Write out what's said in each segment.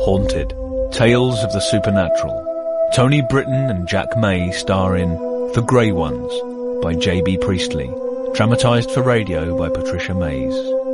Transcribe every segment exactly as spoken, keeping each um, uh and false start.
Haunted, Tales of the Supernatural. Tony Britton and Jack May star in The Grey Ones by J B Priestley. Dramatised for radio by Patricia Mays.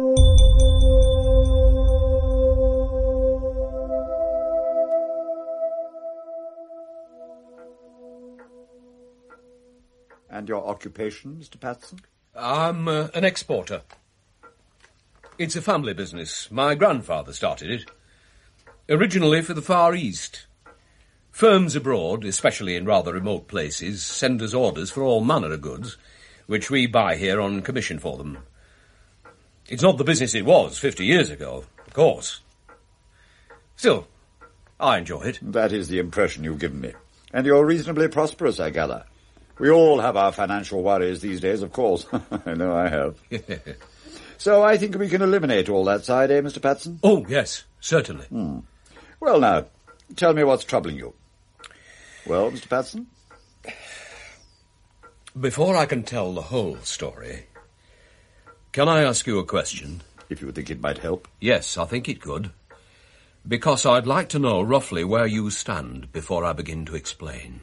And your occupation, Mister Patson? I'm uh, an exporter. It's a family business. My grandfather started it. Originally for the Far East. Firms abroad, especially in rather remote places, send us orders for all manner of goods, which we buy here on commission for them. It's not the business it was fifty years ago, of course. Still, I enjoy it. That is the impression you've given me. And you're reasonably prosperous, I gather. We all have our financial worries these days, of course. I know I have. So I think we can eliminate all that side, eh, Mister Patson? Oh, yes, certainly. Hmm. Well, now, tell me what's troubling you. Well, Mister Patson? Before I can tell the whole story, can I ask you a question? If you think it might help. Yes, I think it could. Because I'd like to know roughly where you stand before I begin to explain.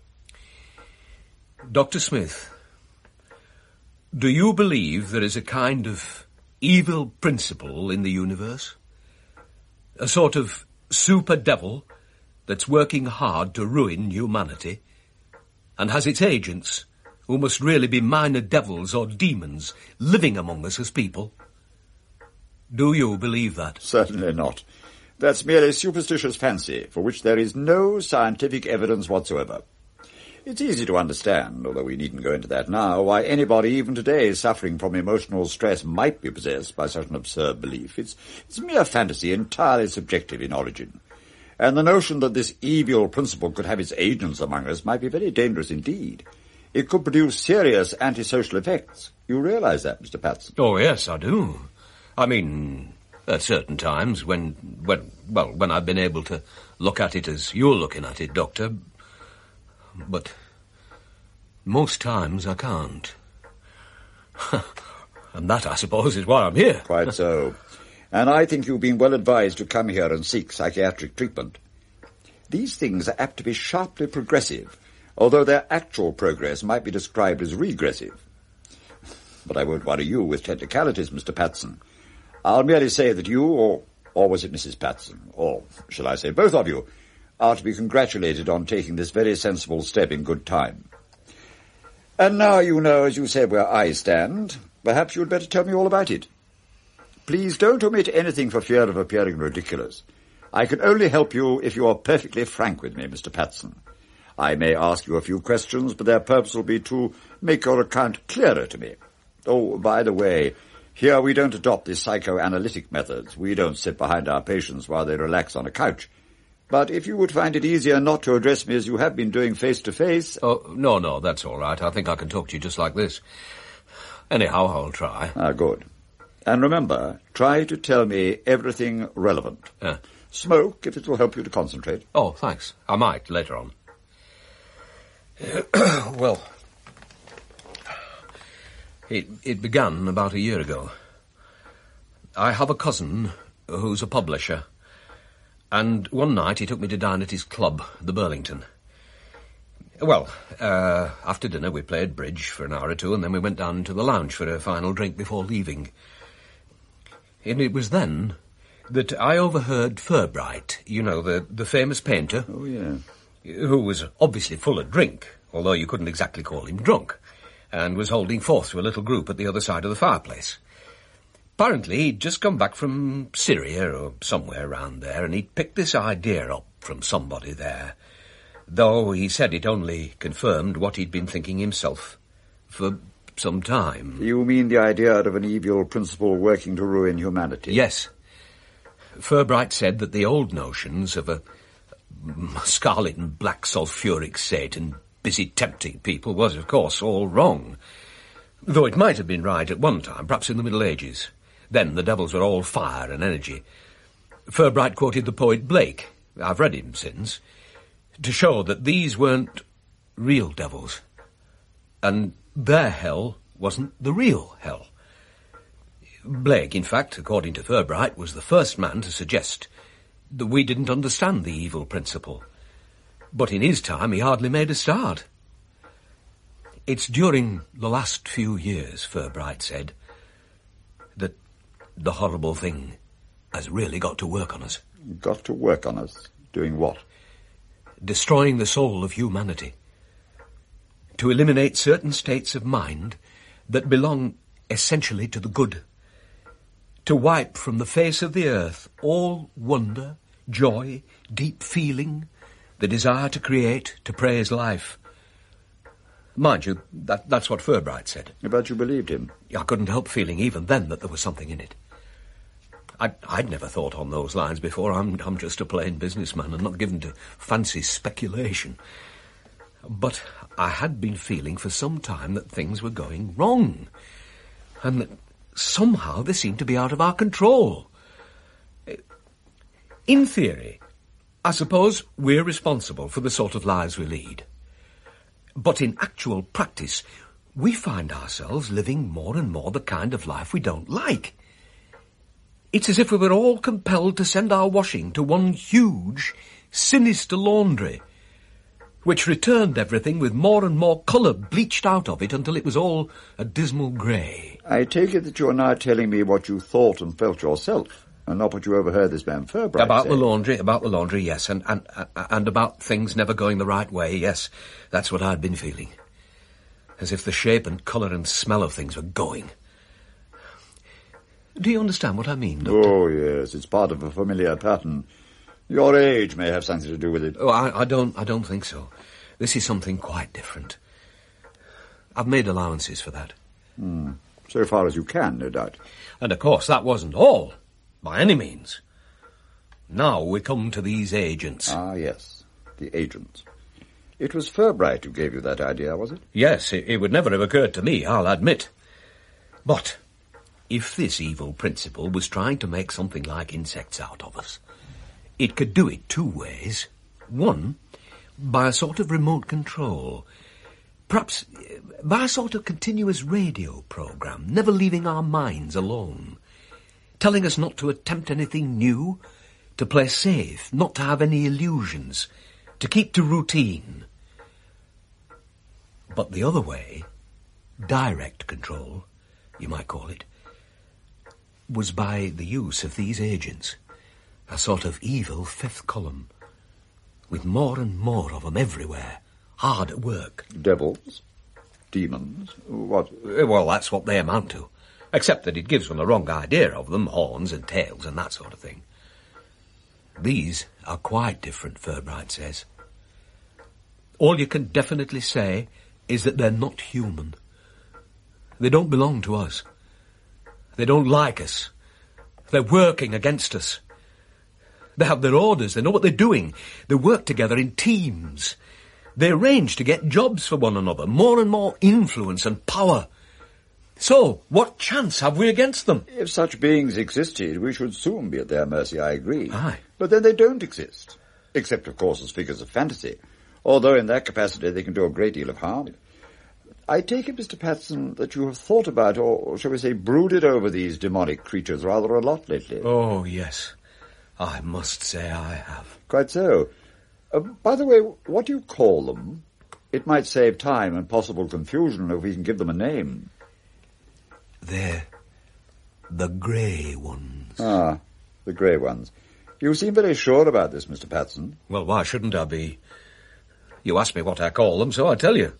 Doctor Smith, do you believe there is a kind of evil principle in the universe? A sort of super devil that's working hard to ruin humanity and has its agents who must really be minor devils or demons living among us as people? Do you believe that? Certainly not. That's merely superstitious fancy for which there is no scientific evidence whatsoever. It's easy to understand, although we needn't go into that now, why anybody, even today, suffering from emotional stress might be possessed by such an absurd belief. It's, it's mere fantasy, entirely subjective in origin. And the notion that this evil principle could have its agents among us might be very dangerous indeed. It could produce serious antisocial effects. You realize that, Mister Patson? Oh, yes, I do. I mean, at certain times when, when, well, when I've been able to look at it as you're looking at it, Doctor. But most times I can't. And that, I suppose, is why I'm here. Quite so. And I think you've been well advised to come here and seek psychiatric treatment. These things are apt to be sharply progressive, although their actual progress might be described as regressive. But I won't worry you with technicalities, Mister Patson. I'll merely say that you, or, or was it Missus Patson, or shall I say both of you, are to be congratulated on taking this very sensible step in good time. And now you know, as you said, where I stand. Perhaps you'd better tell me all about it. Please don't omit anything for fear of appearing ridiculous. I can only help you if you are perfectly frank with me, Mister Patson. I may ask you a few questions, but their purpose will be to make your account clearer to me. Oh, by the way, here we don't adopt the psychoanalytic methods. We don't sit behind our patients while they relax on a couch. But if you would find it easier not to address me as you have been doing face-to-face... Oh, no, no, that's all right. I think I can talk to you just like this. Anyhow, I'll try. Ah, good. And remember, try to tell me everything relevant. Yeah. Smoke, if it will help you to concentrate. Oh, thanks. I might, later on. Well, it, it began about a year ago. I have a cousin who's a publisher. And one night he took me to dine at his club, the Burlington. Well, uh, after dinner we played bridge for an hour or two, and then we went down to the lounge for a final drink before leaving. And it was then that I overheard Furbright, you know, the, the famous painter. Oh, yeah. Who was obviously full of drink, although you couldn't exactly call him drunk, and was holding forth to a little group at the other side of the fireplace. Apparently, he'd just come back from Syria or somewhere around there, and he'd picked this idea up from somebody there, though he said it only confirmed what he'd been thinking himself for some time. You mean the idea of an evil principle working to ruin humanity? Yes. Furbright said that the old notions of a scarlet and black sulphuric Satan busy tempting people was, of course, all wrong, though it might have been right at one time, perhaps in the Middle Ages. Then the devils were all fire and energy. Furbright quoted the poet Blake, I've read him since, to show that these weren't real devils, and their hell wasn't the real hell. Blake, in fact, according to Furbright, was the first man to suggest that we didn't understand the evil principle. But in his time, he hardly made a start. It's during the last few years, Furbright said, that the horrible thing has really got to work on us. Got to work on us? Doing what? Destroying the soul of humanity. To eliminate certain states of mind that belong essentially to the good. To wipe from the face of the earth all wonder, joy, deep feeling, the desire to create, to praise life. Mind you, that, that's what Furbright said. But you believed him? I couldn't help feeling even then that there was something in it. I'd, I'd never thought on those lines before. I'm, I'm just a plain businessman and not given to fancy speculation. But I had been feeling for some time that things were going wrong. And that somehow they seemed to be out of our control. In theory, I suppose we're responsible for the sort of lives we lead. But in actual practice, we find ourselves living more and more the kind of life we don't like. It's as if we were all compelled to send our washing to one huge, sinister laundry, which returned everything with more and more colour bleached out of it until it was all a dismal grey. I take it that you're now telling me what you thought and felt yourself, and not what you overheard this man Furbright About say. the laundry, about the laundry, yes, and, and, and about things never going the right way, yes. That's what I'd been feeling. As if the shape and colour and smell of things were going. Do you understand what I mean, Doctor? Oh, yes, it's part of a familiar pattern. Your age may have something to do with it. Oh, I, I don't, I don't think so. This is something quite different. I've made allowances for that. Hmm. So far as you can, no doubt. And of course, that wasn't all, by any means. Now we come to these agents. Ah, yes, the agents. It was Furbright who gave you that idea, was it? Yes, it, it would never have occurred to me, I'll admit. But if this evil principle was trying to make something like insects out of us, it could do it two ways. One, by a sort of remote control. Perhaps by a sort of continuous radio program, never leaving our minds alone. Telling us not to attempt anything new, to play safe, not to have any illusions, to keep to routine. But the other way, direct control, you might call it, was by the use of these agents. A sort of evil fifth column, with more and more of them everywhere, hard at work. Devils? Demons? What? Well, that's what they amount to, except that it gives one a wrong idea of them, horns and tails and that sort of thing. These are quite different, Furbright says. All you can definitely say is that they're not human. They don't belong to us. They don't like us. They're working against us. They have their orders, they know what they're doing. They work together in teams. They arrange to get jobs for one another, more and more influence and power. So, what chance have we against them? If such beings existed, we should soon be at their mercy, I agree. Aye. But then they don't exist. Except, of course, as figures of fantasy. Although in that capacity they can do a great deal of harm. I take it, Mister Patterson, that you have thought about, or shall we say, brooded over these demonic creatures rather a lot lately. Oh, yes. I must say I have. Quite so. Uh, by the way, what do you call them? It might save time and possible confusion if we can give them a name. They're the grey ones. Ah, the grey ones. You seem very sure about this, Mister Patterson. Well, why shouldn't I be? You asked me what I call them, so I tell you.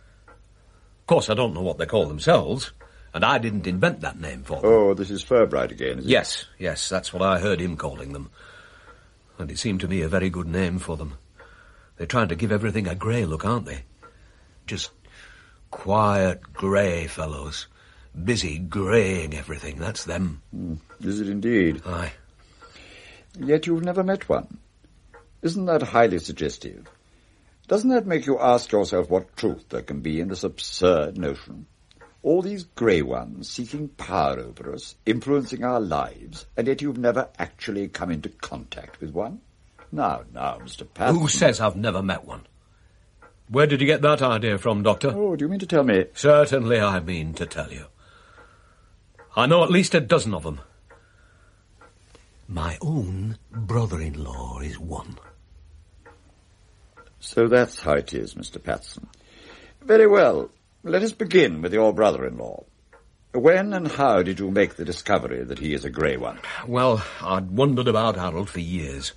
Of course, I don't know what they call themselves, and I didn't invent that name for them. Oh, this is Furbright again, is it? Yes, yes, that's what I heard him calling them. And it seemed to me a very good name for them. They're trying to give everything a grey look, aren't they? Just quiet grey fellows. Busy greying everything, that's them. Mm, is it indeed? Aye. Yet you've never met one. Isn't that highly suggestive? Doesn't that make you ask yourself what truth there can be in this absurd notion? All these grey ones seeking power over us, influencing our lives, and yet you've never actually come into contact with one? Now, now, Mister Patterson... Who says I've never met one? Where did you get that idea from, Doctor? Oh, do you mean to tell me... Certainly I mean to tell you. I know at least a dozen of them. My own brother-in-law is one. So that's how it is, Mister Patson. Very well. Let us begin with your brother-in-law. When and how did you make the discovery that he is a grey one? Well, I'd wondered about Harold for years.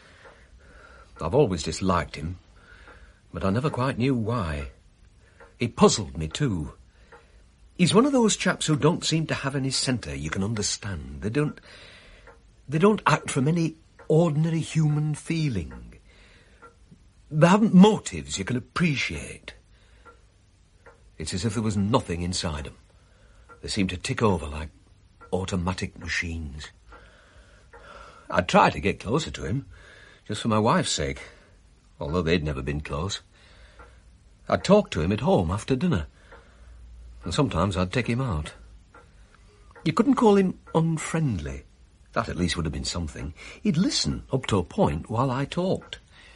I've always disliked him, but I never quite knew why. He puzzled me, too. He's one of those chaps who don't seem to have any centre you can understand. They don't... They don't act from any ordinary human feeling. They haven't motives you can appreciate. It's as if there was nothing inside them. They seem to tick over like automatic machines. I'd try to get closer to him, just for my wife's sake, although they'd never been close. I'd talk to him at home after dinner, and sometimes I'd take him out. You couldn't call him unfriendly. That at least would have been something. He'd listen up to a point while I talked.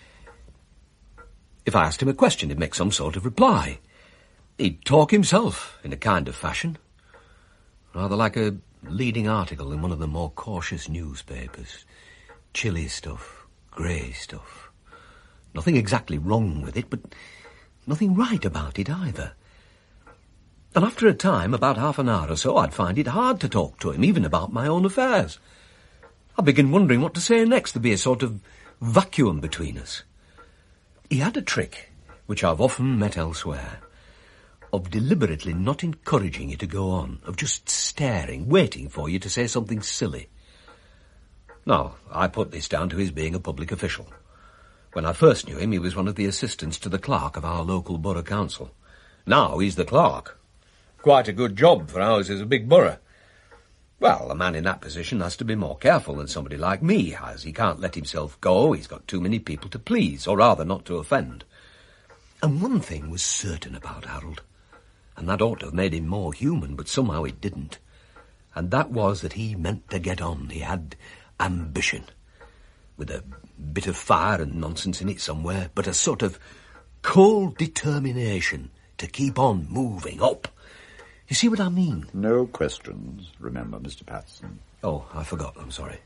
If I asked him a question, he'd make some sort of reply. He'd talk himself in a kind of fashion, rather like a leading article in one of the more cautious newspapers. Chilly stuff, grey stuff. Nothing exactly wrong with it, but nothing right about it either. And after a time, about half an hour or so, I'd find it hard to talk to him, even about my own affairs. I'd begin wondering what to say next. There'd be a sort of vacuum between us. He had a trick, which I've often met elsewhere, of deliberately not encouraging you to go on, of just staring, waiting for you to say something silly. Now, I put this down to his being a public official. When I first knew him, he was one of the assistants to the clerk of our local borough council. Now he's the clerk. Quite a good job for ours as a big borough. Well, a man in that position has to be more careful than somebody like me has. He can't let himself go. He's got too many people to please, or rather not to offend. And one thing was certain about Harold, and that ought to have made him more human, but somehow it didn't. And that was that he meant to get on. He had ambition, with a bit of fire and nonsense in it somewhere, but a sort of cold determination to keep on moving up. You see what I mean? No questions, remember, Mister Patson. Oh, I forgot. I'm sorry.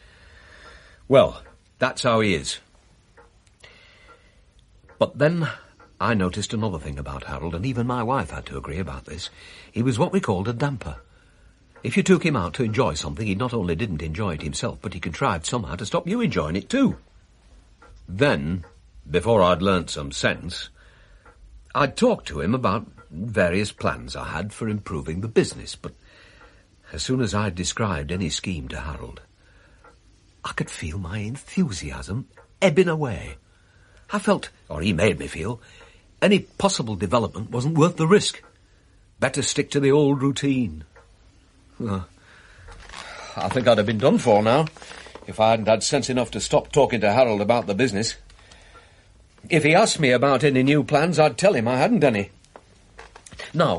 Well, that's how he is. But then I noticed another thing about Harold, and even my wife had to agree about this. He was what we called a damper. If you took him out to enjoy something, he not only didn't enjoy it himself, but he contrived somehow to stop you enjoying it too. Then, before I'd learnt some sense, I'd talk to him about various plans I had for improving the business, but as soon as I'd described any scheme to Harold, I could feel my enthusiasm ebbing away. I felt, or he made me feel, any possible development wasn't worth the risk. Better stick to the old routine. Uh, I think I'd have been done for now if I hadn't had sense enough to stop talking to Harold about the business. If he asked me about any new plans, I'd tell him I hadn't any. Now,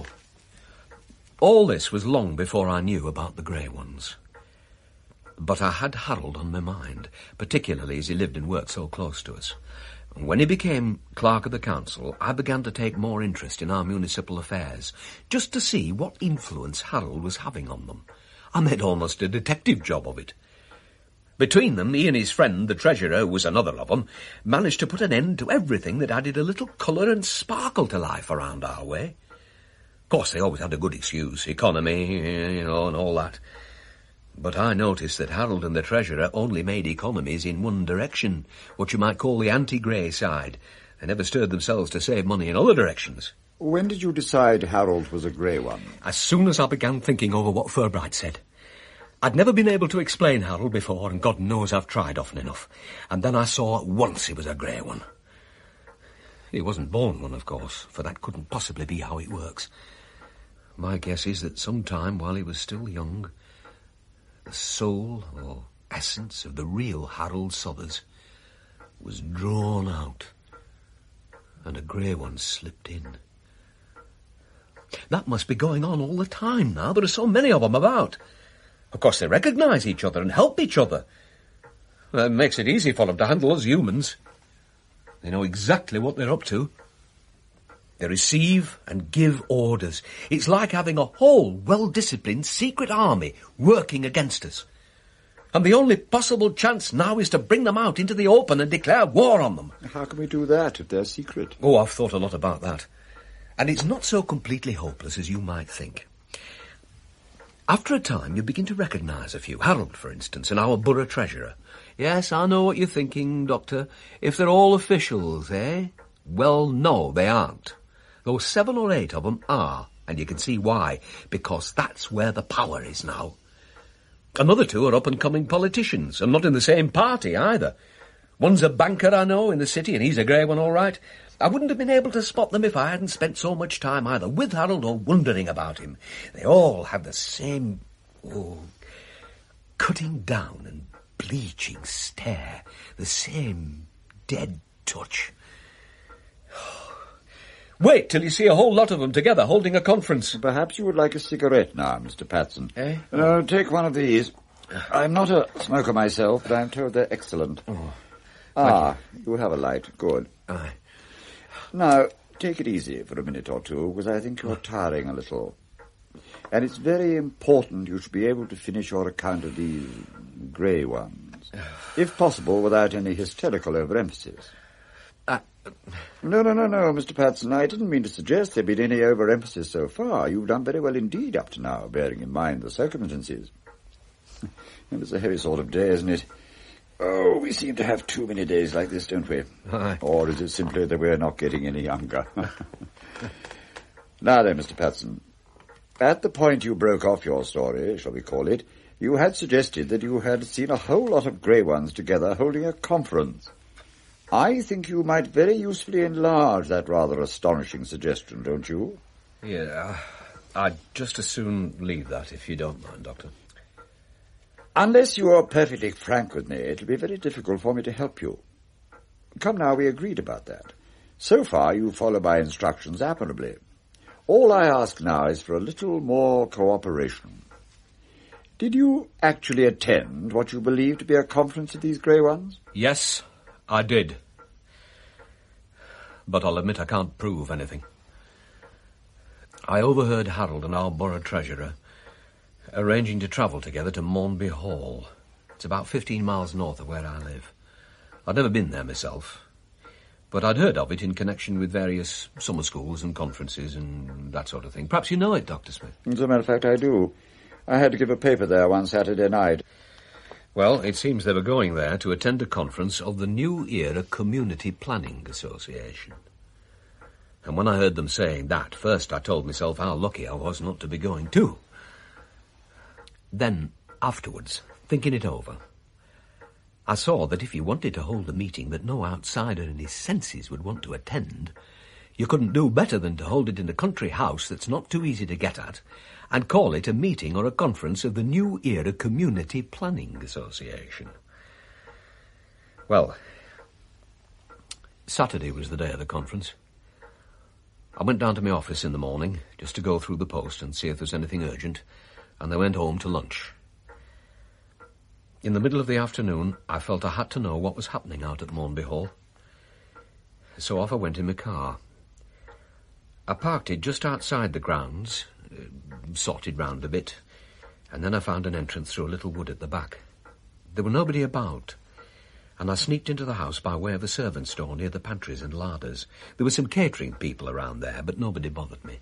all this was long before I knew about the grey ones. But I had Harold on my mind, particularly as he lived and worked so close to us. And when he became clerk of the council, I began to take more interest in our municipal affairs, just to see what influence Harold was having on them. I made almost a detective job of it. Between them, he and his friend, the treasurer, who was another of them, managed to put an end to everything that added a little colour and sparkle to life around our way. Of course, they always had a good excuse, economy, you know, and all that. But I noticed that Harold and the treasurer only made economies in one direction, what you might call the anti-grey side. They never stirred themselves to save money in other directions. When did you decide Harold was a grey one? As soon as I began thinking over what Furbright said. I'd never been able to explain Harold before, and God knows I've tried often enough. And then I saw at once he was a grey one. He wasn't born one, of course, for that couldn't possibly be how it works. My guess is that sometime while he was still young, the soul or essence of the real Harold Southers was drawn out, and a grey one slipped in. That must be going on all the time now. There are so many of them about. Of course, they recognise each other and help each other. That makes it easy for them to handle us humans. They know exactly what they're up to. They receive and give orders. It's like having a whole well-disciplined secret army working against us. And the only possible chance now is to bring them out into the open and declare war on them. How can we do that if they're secret? Oh, I've thought a lot about that. And it's not so completely hopeless as you might think. After a time, you begin to recognise a few. Harold, for instance, and our borough treasurer. Yes, I know what you're thinking, Doctor. If they're all officials, eh? Well, no, they aren't. Though seven or eight of them are, and you can see why. Because that's where the power is now. Another two are up-and-coming politicians, and not in the same party either. One's a banker, I know, in the city, and he's a grey one, all right. I wouldn't have been able to spot them if I hadn't spent so much time either with Harold or wondering about him. They all have the same, oh, cutting down and bleaching stare, the same dead touch. Wait till you see a whole lot of them together holding a conference. Perhaps you would like a cigarette now, Mister Patson. Eh? Uh, take one of these. I'm not a smoker myself, but I'm told they're excellent. Oh, ah, you. you have a light. Good. Aye. Now, take it easy for a minute or two, because I think you're tiring a little. And it's very important you should be able to finish your account of these grey ones. If possible, without any hysterical overemphasis. Uh, No, no, no, no, Mister Patson, I didn't mean to suggest there been any overemphasis so far. You've done very well indeed up to now, bearing in mind the circumstances. It was a heavy sort of day, isn't it? Oh, we seem to have too many days like this, don't we? Aye. Or is it simply that we're not getting any younger? Now then, Mister Patson, at the point you broke off your story, shall we call it, you had suggested that you had seen a whole lot of grey ones together holding a conference. I think you might very usefully enlarge that rather astonishing suggestion, don't you? Yeah, I'd just as soon leave that, if you don't mind, Doctor. Unless you are perfectly frank with me, it'll be very difficult for me to help you. Come now, we agreed about that. So far, you follow my instructions admirably. All I ask now is for a little more cooperation. Did you actually attend what you believe to be a conference of these grey ones? Yes, I did. But I'll admit I can't prove anything. I overheard Harold and our borough treasurer arranging to travel together to Mornby Hall. It's about fifteen miles north of where I live. I'd never been there myself, but I'd heard of it in connection with various summer schools and conferences and that sort of thing. Perhaps you know it, Doctor Smith. As a matter of fact, I do. I had to give a paper there one Saturday night. Well, it seems they were going there to attend a conference of the New Era Community Planning Association. And when I heard them saying that, first I told myself how lucky I was not to be going too. Then, afterwards, thinking it over, I saw that if you wanted to hold a meeting that no outsider in his senses would want to attend, you couldn't do better than to hold it in a country house that's not too easy to get at, and call it a meeting or a conference of the New Era Community Planning Association. Well, Saturday was the day of the conference. I went down to my office in the morning just to go through the post and see if there's anything urgent, and I went home to lunch. In the middle of the afternoon, I felt I had to know what was happening out at Mornby Hall. So off I went in my car. I parked it just outside the grounds, uh, sorted round a bit, and then I found an entrance through a little wood at the back. There were nobody about, and I sneaked into the house by way of a servants' door near the pantries and larders. There were some catering people around there, but nobody bothered me.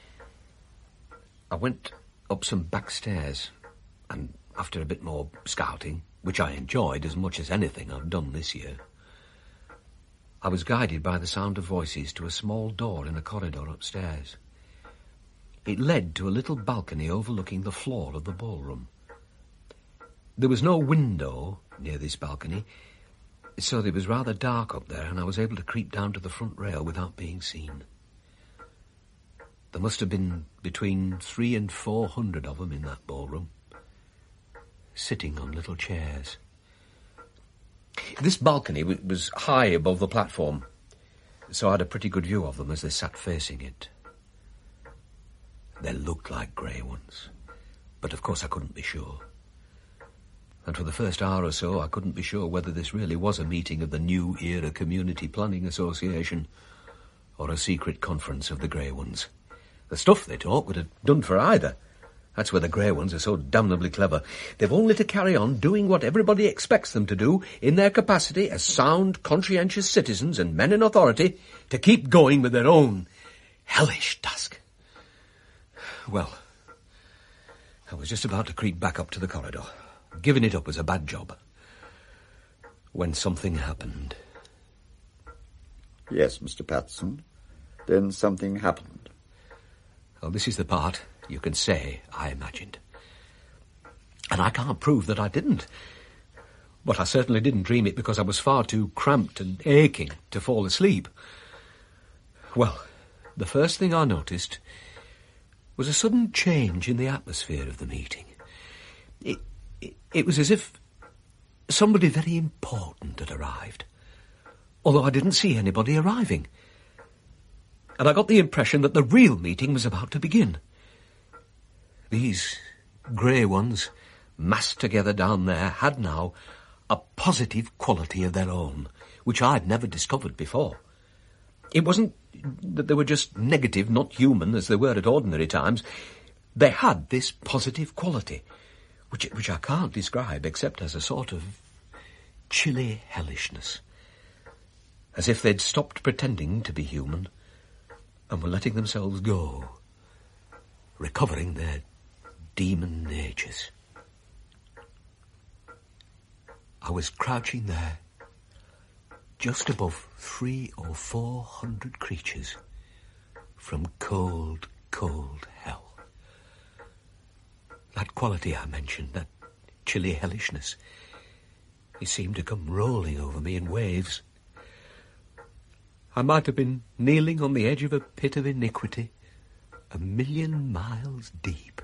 I went up some back stairs, and after a bit more scouting, which I enjoyed as much as anything I've done this year, I was guided by the sound of voices to a small door in a corridor upstairs. It led to a little balcony overlooking the floor of the ballroom. There was no window near this balcony, so it was rather dark up there, and I was able to creep down to the front rail without being seen. There must have been between three and four hundred of them in that ballroom, sitting on little chairs. This balcony was high above the platform, so I had a pretty good view of them as they sat facing it. They looked like grey ones, but of course I couldn't be sure. And for the first hour or so, I couldn't be sure whether this really was a meeting of the New Era Community Planning Association or a secret conference of the grey ones. The stuff they talked would have done for either. That's where the grey ones are so damnably clever. They've only to carry on doing what everybody expects them to do in their capacity as sound, conscientious citizens and men in authority to keep going with their own hellish task. Well, I was just about to creep back up to the corridor, giving it up as a bad job, when something happened. Yes, Mister Patterson. Then something happened. Oh, this is the part you can say I imagined. And I can't prove that I didn't. But I certainly didn't dream it because I was far too cramped and aching to fall asleep. Well, the first thing I noticed was a sudden change in the atmosphere of the meeting. It, it, it was as if somebody very important had arrived, although I didn't see anybody arriving. And I got the impression that the real meeting was about to begin. These grey ones, massed together down there, had now a positive quality of their own, which I'd never discovered before. It wasn't that they were just negative, not human, as they were at ordinary times. They had this positive quality, which, which I can't describe except as a sort of chilly hellishness, as if they'd stopped pretending to be human and were letting themselves go, recovering their demon natures. I was crouching there, just above three or four hundred creatures from cold, cold hell. That quality I mentioned, that chilly hellishness, it seemed to come rolling over me in waves. I might have been kneeling on the edge of a pit of iniquity, a million miles deep.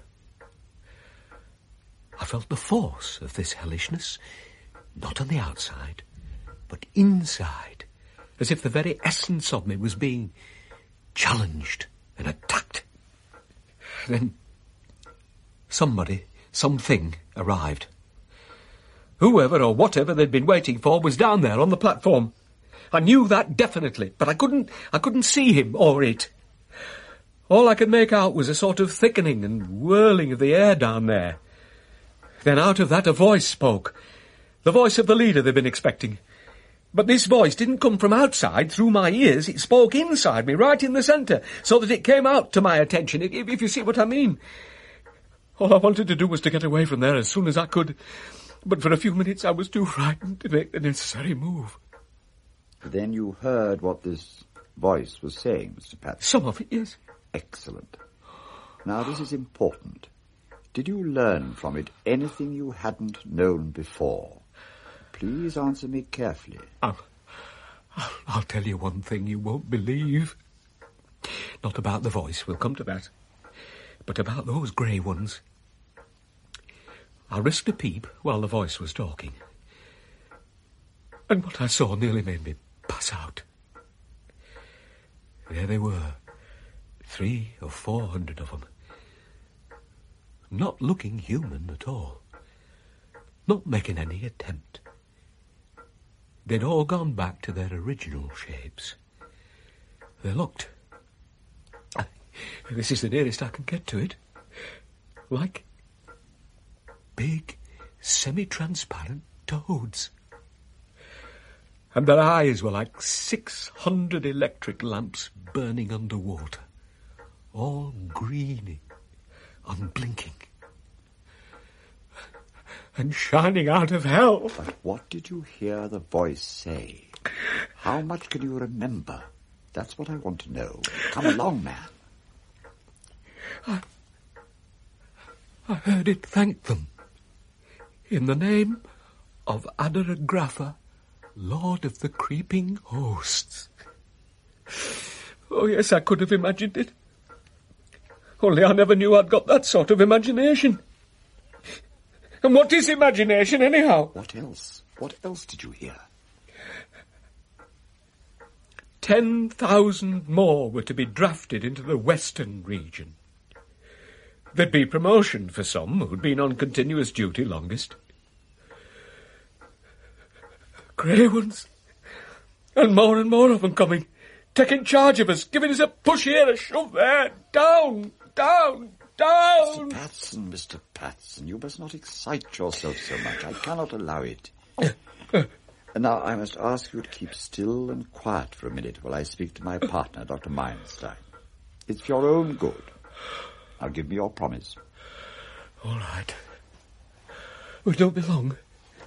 I felt the force of this hellishness, not on the outside, but inside, as if the very essence of me was being challenged and attacked. Then somebody, something arrived. Whoever or whatever they'd been waiting for was down there on the platform. I knew that definitely, but I couldn't, I couldn't see him or it. All I could make out was a sort of thickening and whirling of the air down there. Then out of that a voice spoke, the voice of the leader they'd been expecting. But this voice didn't come from outside through my ears, it spoke inside me, right in the centre, so that it came out to my attention, if, if you see what I mean. All I wanted to do was to get away from there as soon as I could, but for a few minutes I was too frightened to make the necessary move. Then you heard what this voice was saying, Mister Patterson? Some of it, yes. Excellent. Now, this is important. Did you learn from it anything you hadn't known before? Please answer me carefully. I'll, I'll, I'll tell you one thing you won't believe. Not about the voice, we'll come to that. But about those grey ones. I risked a peep while the voice was talking. And what I saw nearly made me pass out. There they were, three or four hundred of them. Not looking human at all. Not making any attempt. They'd all gone back to their original shapes. They looked, this is the nearest I can get to it, like big, semi-transparent toads. And their eyes were like six hundred electric lamps burning underwater, all greeny, unblinking, and shining out of hell. But what did you hear the voice say? How much can you remember? That's what I want to know. Come along, man. I, I heard it thank them. In the name of Adaragrapha, Lord of the Creeping Hosts. Oh, yes, I could have imagined it. Only I never knew I'd got that sort of imagination. And what is imagination, anyhow? What else? What else did you hear? Ten thousand more were to be drafted into the Western region. There'd be promotion for some who'd been on continuous duty longest. Grey ones. And more and more of them coming, taking charge of us, giving us a push here, a shove there, down, down, Down! Mister Patson, Mister Patson, you must not excite yourself so much. I cannot allow it. And now I must ask you to keep still and quiet for a minute while I speak to my partner, Doctor Meyerstein. It's for your own good. Now give me your promise. All right. We don't be long.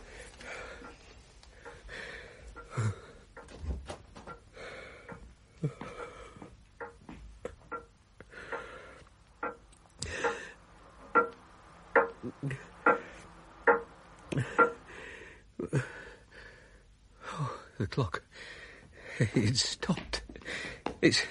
Oh, the clock. It's stopped. It's...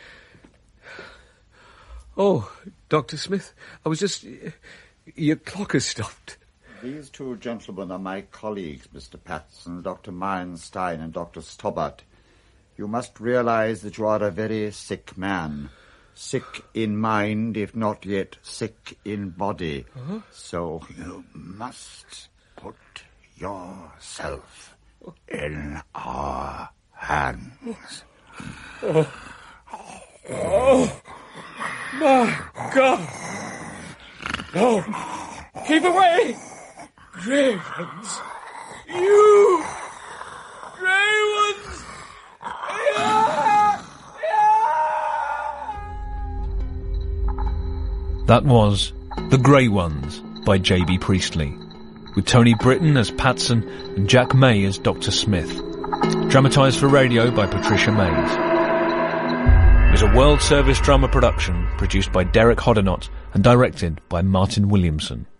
Oh, Doctor Smith, I was just... Your clock has stopped. These two gentlemen are my colleagues, Mister Patson, Doctor Meyerstein and Doctor Stobbart. You must realize that you are a very sick man. Sick in mind, if not yet sick in body. Uh-huh. So you must put yourself in our hands. Oh, oh. My God! No! Keep away! Grey ones! You! Grey ones! Yeah! Yeah! That was The Grey Ones by J B Priestley, with Tony Britton as Patson and Jack May as Doctor Smith. Dramatised for radio by Patricia Mays. It was a World Service Drama production produced by Derek Hoddinott and directed by Martin Williamson.